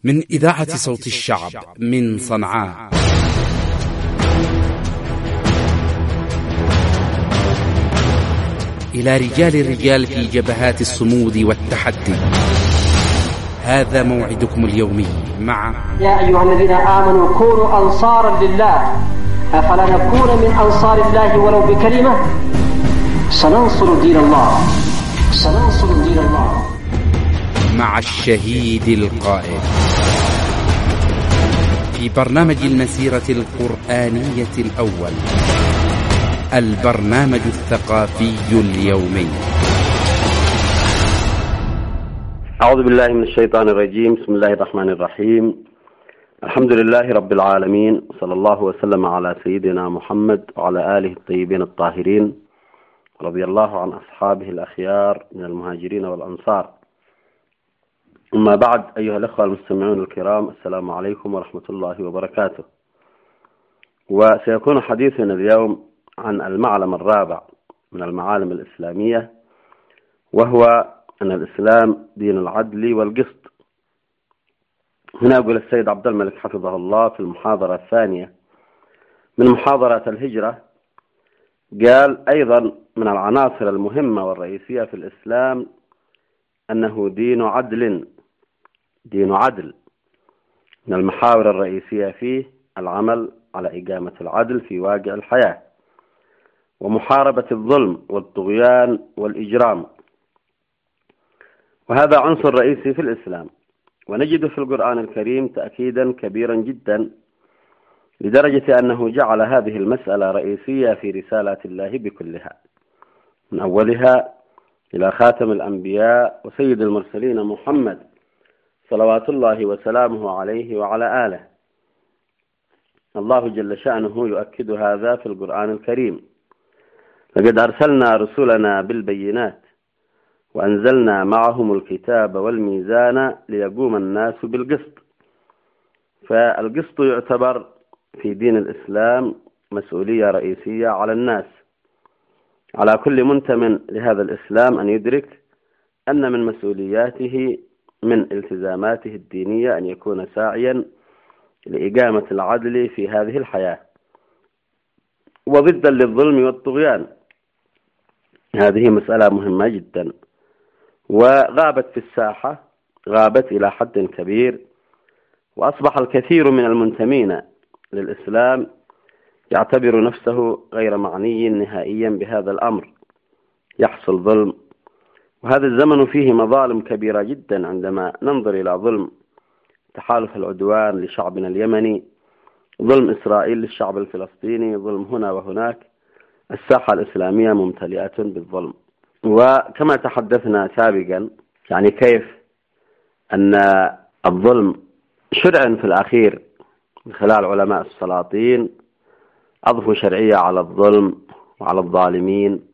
من إذاعة صوت الشعب من صنعاء. إلى رجال الرجال في جبهات الصمود والتحدي، هذا موعدكم اليومي مع يا أيها الذين آمنوا كونوا أنصارا لله، أفلا نكون من أنصار الله ولو بكلمة؟ سننصر دين الله، سننصر دين الله. مع الشهيد القائد في برنامج المسيرة القرآنية الأول، البرنامج الثقافي اليومي. أعوذ بالله من الشيطان الرجيم. بسم الله الرحمن الرحيم. الحمد لله رب العالمين، صلى الله وسلم على سيدنا محمد وعلى آله الطيبين الطاهرين، رضي الله عن أصحابه الأخيار من المهاجرين والأنصار. أما بعد، أيها الأخوة المستمعون الكرام، السلام عليكم ورحمة الله وبركاته. وسيكون حديثنا اليوم عن المعلم الرابع من المعالم الإسلامية، وهو أن الإسلام دين العدل والقسط. هنا يقول السيد عبد الملك حفظه الله في المحاضرة الثانية من محاضرات الهجرة، قال أيضا من العناصر المهمة والرئيسية في الإسلام أنه دين عدل. دين عدل، من المحاور الرئيسية فيه العمل على إقامة العدل في واقع الحياة، ومحاربة الظلم والطغيان والإجرام، وهذا عنصر رئيسي في الإسلام. ونجد في القرآن الكريم تأكيدا كبيرا جدا، لدرجة أنه جعل هذه المسألة رئيسية في رسالات الله بكلها، من أولها إلى خاتم الأنبياء وسيد المرسلين محمد صلوات الله وسلامه عليه وعلى آله. الله جل شأنه يؤكد هذا في القرآن الكريم: لقد أرسلنا رسلنا بالبينات وأنزلنا معهم الكتاب والميزان ليقوم الناس بالقسط. فالقسط يعتبر في دين الإسلام مسؤولية رئيسية على الناس، على كل منتمٍ لهذا الإسلام أن يدرك أن من مسؤولياته من التزاماته الدينية أن يكون ساعيا لإقامة العدل في هذه الحياة، وضدا للظلم والطغيان. هذه مسألة مهمة جدا، وغابت في الساحة، غابت إلى حد كبير، وأصبح الكثير من المنتمين للإسلام يعتبر نفسه غير معني نهائيا بهذا الأمر. يحصل ظلم، وهذا الزمن فيه مظالم كبيرة جدا. عندما ننظر إلى ظلم تحالف العدوان لشعبنا اليمني، ظلم إسرائيل للشعب الفلسطيني، ظلم هنا وهناك، الساحة الإسلامية ممتلئة بالظلم. وكما تحدثنا سابقا، يعني كيف أن الظلم شرعا في الأخير من خلال علماء السلاطين أضفوا شرعية على الظلم وعلى الظالمين.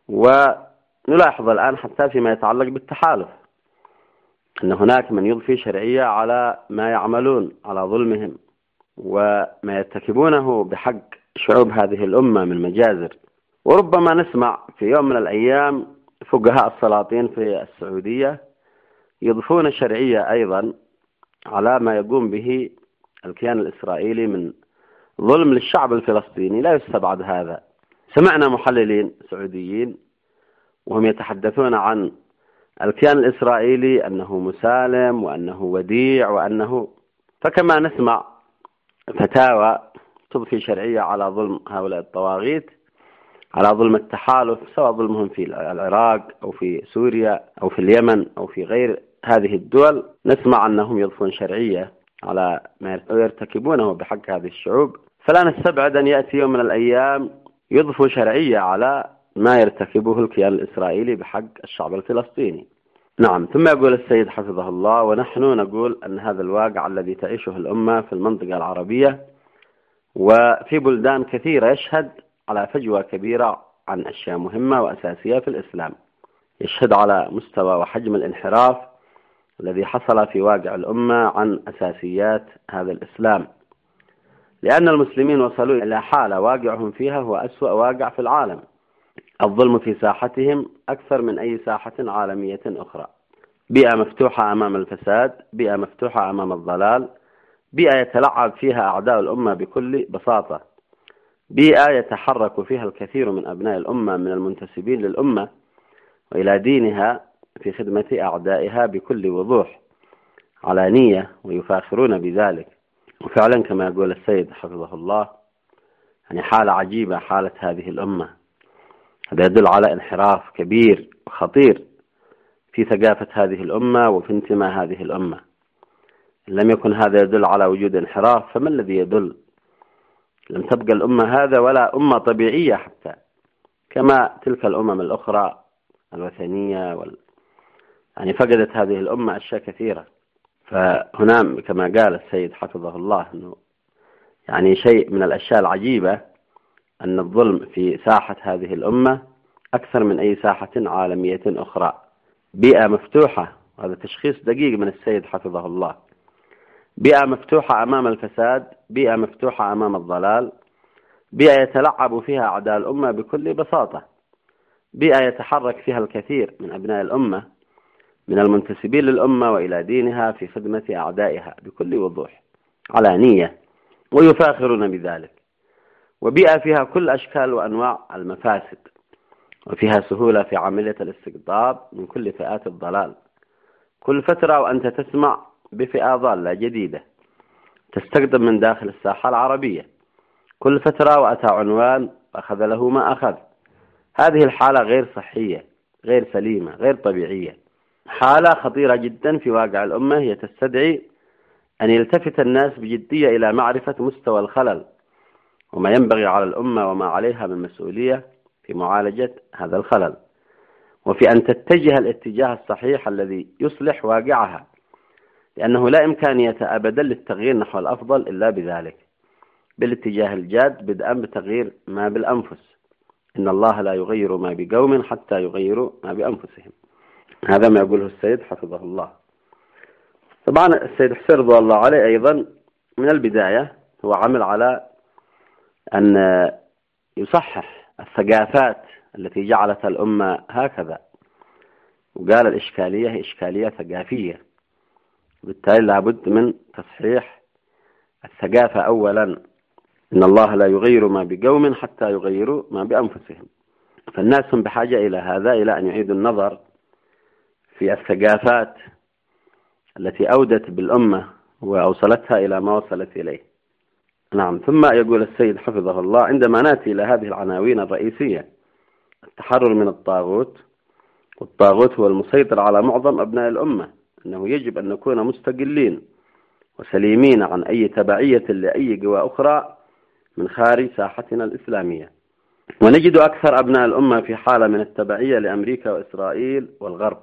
ونلاحظ الآن حتى فيما يتعلق بالتحالف أن هناك من يضفي شرعية على ما يعملون على ظلمهم وما يرتكبونه بحق شعوب هذه الأمة من مجازر. وربما نسمع في يوم من الأيام فقهاء السلاطين في السعودية يضيفون شرعية أيضا على ما يقوم به الكيان الإسرائيلي من ظلم للشعب الفلسطيني. لا يستبعد هذا. سمعنا محللين سعوديين وهم يتحدثون عن الكيان الإسرائيلي أنه مسالم وأنه وديع وأنه، فكما نسمع فتاوى تضفي شرعية على ظلم هؤلاء الطواغيت، على ظلم التحالف، سواء ظلمهم في العراق أو في سوريا أو في اليمن أو في غير هذه الدول، نسمع أنهم يضفون شرعية على ما يرتكبونه بحق هذه الشعوب. فلا نستبعد أن يأتي يوم من الأيام يضفوا شرعية على ما يرتكبه الكيان الإسرائيلي بحق الشعب الفلسطيني. نعم. ثم يقول السيد حفظه الله: ونحن نقول أن هذا الواقع الذي تعيشه الأمة في المنطقة العربية وفي بلدان كثيرة يشهد على فجوة كبيرة عن أشياء مهمة وأساسية في الإسلام، يشهد على مستوى وحجم الانحراف الذي حصل في واقع الأمة عن أساسيات هذا الإسلام، لأن المسلمين وصلوا إلى حالة واقعهم فيها هو أسوأ واقع في العالم. الظلم في ساحتهم أكثر من أي ساحة عالمية أخرى. بيئة مفتوحة أمام الفساد، بيئة مفتوحة أمام الضلال، بيئة يتلعب فيها أعداء الأمة بكل بساطة، بيئة يتحرك فيها الكثير من أبناء الأمة من المنتسبين للأمة وإلى دينها في خدمة أعدائها بكل وضوح علانية، ويفاخرون بذلك. وفعلا كما يقول السيد حفظه الله، يعني حالة عجيبة حالة هذه الأمة. هذا يدل على انحراف كبير وخطير في ثقافة هذه الأمة وفي انتماء هذه الأمة. إن لم يكن هذا يدل على وجود انحراف فما الذي يدل؟ لم تبقى الأمة هذا ولا أمة طبيعية حتى، كما تلك الأمم الأخرى الوثنية يعني فقدت هذه الأمة أشياء كثيرة. فهنا كما قال السيد حفظه الله أنه يعني شيء من الأشياء العجيبة أن الظلم في ساحة هذه الأمة أكثر من أي ساحة عالمية أخرى. بيئة مفتوحة، وهذا تشخيص دقيق من السيد حفظه الله، بيئة مفتوحة أمام الفساد، بيئة مفتوحة أمام الضلال، بيئة يتلعب فيها أعداء الأمة بكل بساطة، بيئة يتحرك فيها الكثير من أبناء الأمة من المنتسبين للأمة وإلى دينها في خدمة أعدائها بكل وضوح علانية، ويفاخرون بذلك. وبيئة فيها كل أشكال وأنواع المفاسد، وفيها سهولة في عملية الاستقطاب من كل فئات الضلال. كل فترة وأنت تسمع بفئة ضالة جديدة تستقدم من داخل الساحة العربية، كل فترة وأتى عنوان أخذ له ما أخذ. هذه الحالة غير صحية، غير سليمة، غير طبيعية، حالة خطيرة جدا في واقع الأمة. هي تستدعي أن يلتفت الناس بجدية إلى معرفة مستوى الخلل وما ينبغي على الأمة وما عليها من مسؤولية في معالجة هذا الخلل، وفي أن تتجه الاتجاه الصحيح الذي يصلح واقعها، لأنه لا إمكانية أبدا للتغيير نحو الأفضل إلا بذلك، بالاتجاه الجاد، بدءا بتغيير ما بالأنفس. إن الله لا يغير ما بقوم حتى يغيروا ما بأنفسهم. هذا ما يقوله السيد حفظه الله. طبعا السيد حسين رضي الله عليه أيضا من البداية هو عمل على أن يصحح الثقافات التي جعلت الأمة هكذا، وقال الإشكالية هي إشكالية ثقافية، بالتالي لابد من تصحيح الثقافة أولا. إن الله لا يغير ما بقوم حتى يغيروا ما بأنفسهم. فالناس هم بحاجة إلى هذا، إلى أن يعيدوا النظر في الثقافات التي أودت بالأمة وأوصلتها إلى ما وصلت إليه. نعم. ثم يقول السيد حفظه الله: عندما نأتي إلى هذه العناوين الرئيسية، التحرر من الطاغوت، والطاغوت هو المسيطر على معظم أبناء الأمة، أنه يجب أن نكون مستقلين وسليمين عن أي تبعية لأي قوى أخرى من خارج ساحتنا الإسلامية. ونجد أكثر أبناء الأمة في حالة من التبعية لأمريكا وإسرائيل والغرب.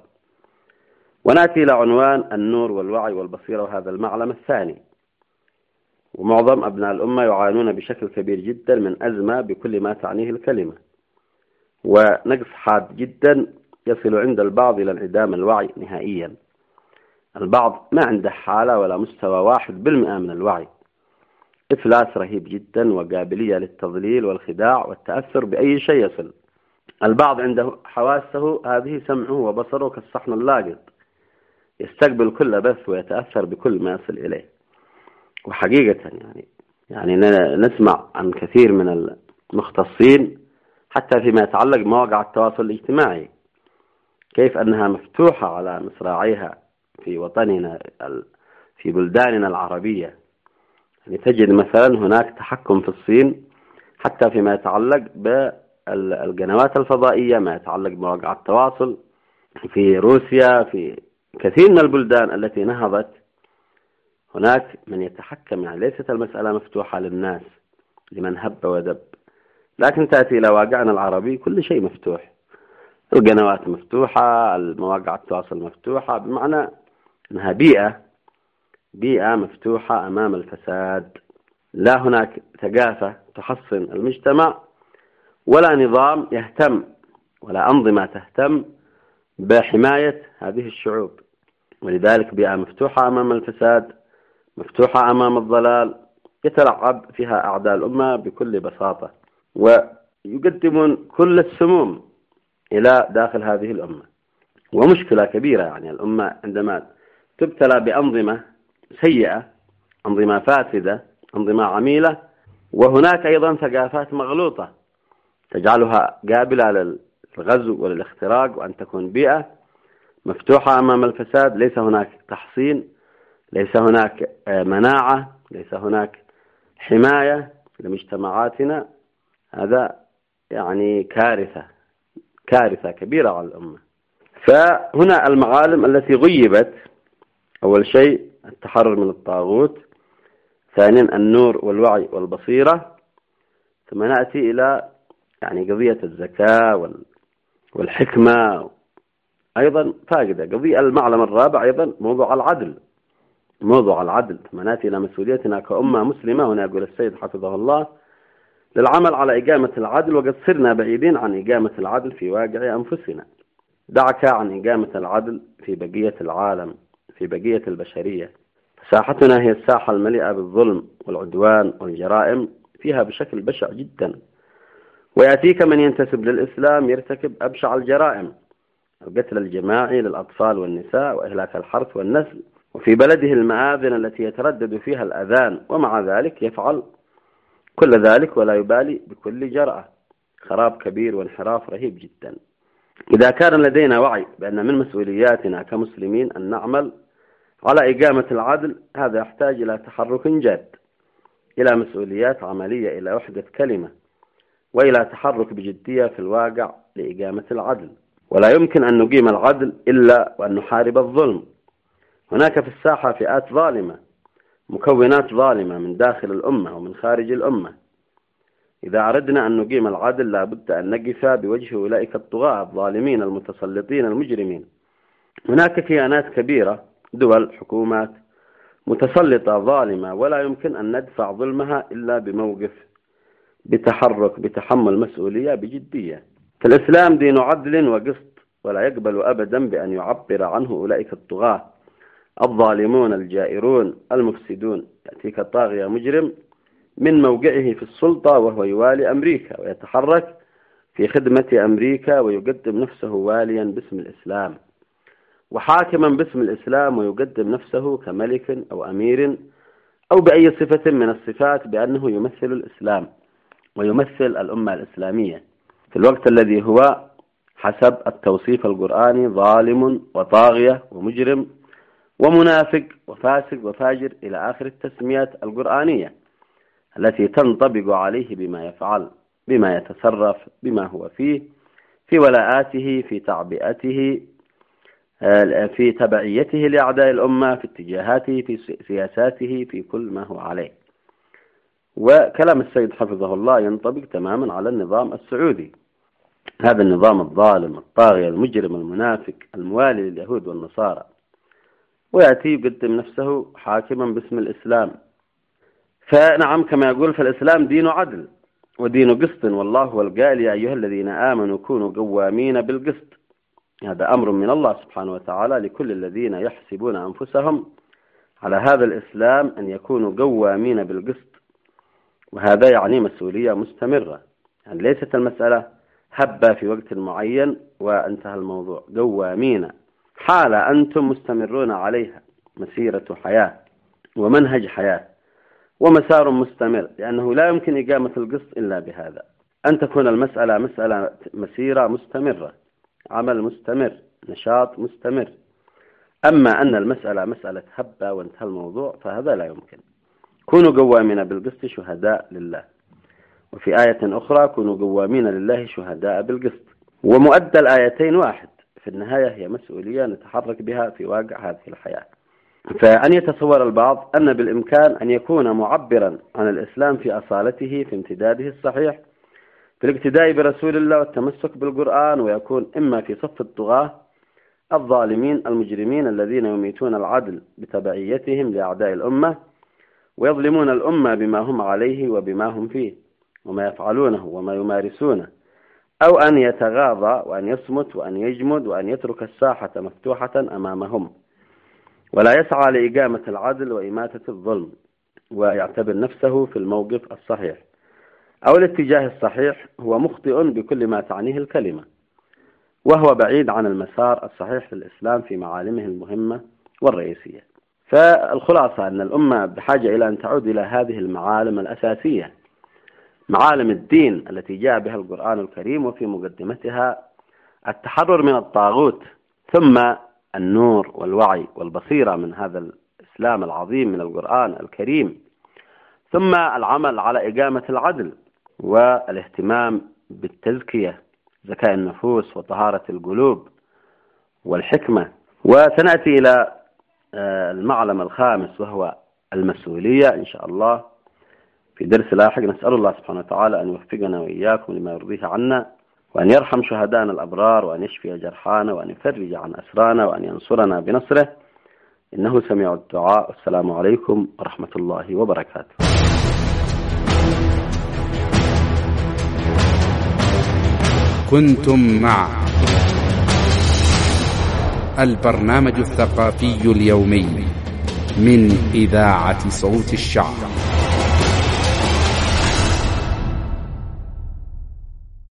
ونأتي إلى عنوان النور والوعي والبصيرة، وهذا المعلم الثاني. ومعظم أبناء الأمة يعانون بشكل كبير جدا من أزمة بكل ما تعنيه الكلمة، ونقص حاد جدا يصل عند البعض إلى انعدام الوعي نهائيا. البعض ما عنده حالة ولا مستوى 1% من الوعي. إفلاس رهيب جدا، وقابلية للتضليل والخداع والتأثر بأي شيء يصل. البعض عنده حواسه هذه سمعه وبصره كالصحن اللاقط، يستقبل كل بث ويتأثر بكل ما يصل إليه. وحقيقة يعني نسمع عن كثير من المختصين حتى فيما يتعلق بمواقع التواصل الاجتماعي كيف أنها مفتوحة على مصراعيها في وطننا، في بلداننا العربية. يعني تجد مثلا هناك تحكم في الصين حتى فيما يتعلق بالقنوات الفضائية، ما يتعلق بمواقع التواصل في روسيا، في كثير من البلدان التي نهضت هناك من يتحكم. يعني ليست المسألة مفتوحة للناس لمن هب ودب، لكن تأتي إلى واقعنا العربي كل شيء مفتوح، القنوات مفتوحة، المواقع التواصل مفتوحة، بمعنى أنها بيئة مفتوحة أمام الفساد. لا هناك ثقافة تحصن المجتمع، ولا نظام يهتم، ولا أنظمة تهتم بحماية هذه الشعوب. ولذلك بيئة مفتوحة أمام الفساد، مفتوحة أمام الضلال، يتلعب فيها أعداء الأمة بكل بساطة، ويقدمون كل السموم إلى داخل هذه الأمة. ومشكلة كبيرة. يعني الأمة عندما تبتلى بأنظمة سيئة، أنظمة فاسدة، أنظمة عميلة، وهناك أيضا ثقافات مغلوطة تجعلها قابلة للغزو وللاختراق، وأن تكون بيئة مفتوحة أمام الفساد، ليس هناك تحصين، ليس هناك مناعة، ليس هناك حماية لمجتمعاتنا. هذا يعني كارثة كبيرة على الأمة. فهنا المعالم التي غيبت: أول شيء التحرر من الطاغوت، ثانيا النور والوعي والبصيرة، ثم نأتي إلى يعني قضية الزكاة والحكمة أيضا فاقدة. قضية المعلم الرابع أيضا موضوع العدل، ثم نأتي إلى مسؤوليتنا كأمة مسلمة. هنا يقول السيد حفظه الله: للعمل على إقامة العدل، وقد صرنا بعيدين عن إقامة العدل في واقع أنفسنا. دعك عن إقامة العدل في بقية العالم، في بقية البشرية. ساحتنا هي الساحة المليئة بالظلم والعدوان والجرائم، فيها بشكل بشع جدا. ويأتيك من ينتسب للإسلام يرتكب أبشع الجرائم: القتل الجماعي للأطفال والنساء، وإهلاك الحرث والنسل، وفي بلده المآذن التي يتردد فيها الأذان، ومع ذلك يفعل كل ذلك ولا يبالي بكل جرأة. خراب كبير وانحراف رهيب جدا. إذا كان لدينا وعي بأن من مسؤولياتنا كمسلمين أن نعمل على إقامة العدل، هذا يحتاج إلى تحرك جاد، إلى مسؤوليات عملية، إلى وحدة كلمة، وإلى تحرك بجدية في الواقع لإقامة العدل. ولا يمكن أن نقيم العدل إلا وأن نحارب الظلم. هناك في الساحة فئات ظالمة، مكونات ظالمة من داخل الأمة ومن خارج الأمة. إذا أردنا أن نقيم العدل لابد أن نقف بوجه أولئك الطغاة الظالمين المتسلطين المجرمين. هناك كيانات كبيرة، دول، حكومات متسلطة ظالمة، ولا يمكن أن ندفع ظلمها إلا بموقف، بتحرك، بتحمل مسؤولية بجدية. فالإسلام دين عدل وقسط، ولا يقبل أبدا بأن يعبر عنه أولئك الطغاة الظالمون الجائرون المفسدون. يأتيك طاغية مجرم من موقعه في السلطة وهو يوالي أمريكا، ويتحرك في خدمة أمريكا، ويقدم نفسه واليا باسم الإسلام وحاكما باسم الإسلام، ويقدم نفسه كملك أو أمير أو بأي صفة من الصفات بأنه يمثل الإسلام ويمثل الأمة الإسلامية، في الوقت الذي هو حسب التوصيف القرآني ظالم وطاغية ومجرم ومنافق وفاسق وفاجر إلى آخر التسميات القرآنية التي تنطبق عليه بما يفعل، بما يتصرف، بما هو فيه، في ولاءاته، في تعبئته، في تبعيته لأعداء الأمة، في اتجاهاته، في سياساته، في كل ما هو عليه. وكلام السيد حفظه الله ينطبق تماما على النظام السعودي، هذا النظام الظالم الطاغية المجرم المنافق الموالي لليهود والنصارى، ويأتي يقدم نفسه حاكما باسم الإسلام. فنعم كما يقول: فالإسلام دين عدل ودين قسط، والله هو القائل: يا أيها الذين آمنوا كونوا قوامين بالقسط. هذا أمر من الله سبحانه وتعالى لكل الذين يحسبون أنفسهم على هذا الإسلام أن يكونوا قوامين بالقسط، وهذا يعني مسؤولية مستمرة. يعني ليست المسألة هبة في وقت معين وانتهى الموضوع، قوامين حالة أنتم مستمرون عليها، مسيرة حياة ومنهج حياة ومسار مستمر، لأنه لا يمكن إقامة القسط إلا بهذا، أن تكون المسألة مسيرة مستمرة، عمل مستمر، نشاط مستمر. أما أن المسألة مسألة هبة وانتهى الموضوع فهذا لا يمكن. كونوا قوامين بالقسط شهداء لله. وفي آية أخرى: كونوا قوامين لله شهداء بالقسط. ومؤدى الآيتين واحد، في النهاية هي مسؤولية نتحرك بها في واقع هذه الحياة. فأن يتصور البعض أن بالإمكان أن يكون معبرا عن الإسلام في أصالته، في امتداده الصحيح، في الاقتداء برسول الله والتمسك بالقرآن، ويكون إما في صف الطغاة الظالمين المجرمين الذين يميتون العدل بتبعيتهم لأعداء الأمة، ويظلمون الأمة بما هم عليه وبما هم فيه وما يفعلونه وما يمارسونه، أو أن يتغاضى وأن يصمت وأن يجمد وأن يترك الساحة مفتوحة أمامهم، ولا يسعى لإقامة العدل وإماتة الظلم، ويعتبر نفسه في الموقف الصحيح أو الاتجاه الصحيح. هو مخطئ بكل ما تعنيه الكلمة، وهو بعيد عن المسار الصحيح للإسلام في معالمه المهمة والرئيسية. فالخلاصة أن الأمة بحاجة إلى أن تعود إلى هذه المعالم الأساسية، معالم الدين التي جاء بها القرآن الكريم، وفي مقدمتها التحرر من الطاغوت، ثم النور والوعي والبصيرة من هذا الإسلام العظيم من القرآن الكريم، ثم العمل على إقامة العدل والاهتمام بالتزكية، زكاة النفوس وطهارة القلوب والحكمة. وسنأتي إلى المعلم الخامس وهو المسؤولية إن شاء الله في درس لاحق. نسأل الله سبحانه وتعالى أن يوفقنا وإياكم لما يرضيه عنا، وأن يرحم شهدانا الأبرار، وأن يشفي جرحانا، وأن يفرج عن أسرانا، وأن ينصرنا بنصره، إنه سميع الدعاء. والسلام عليكم ورحمة الله وبركاته. كنتم مع البرنامج الثقافي اليومي من إذاعة صوت الشعب.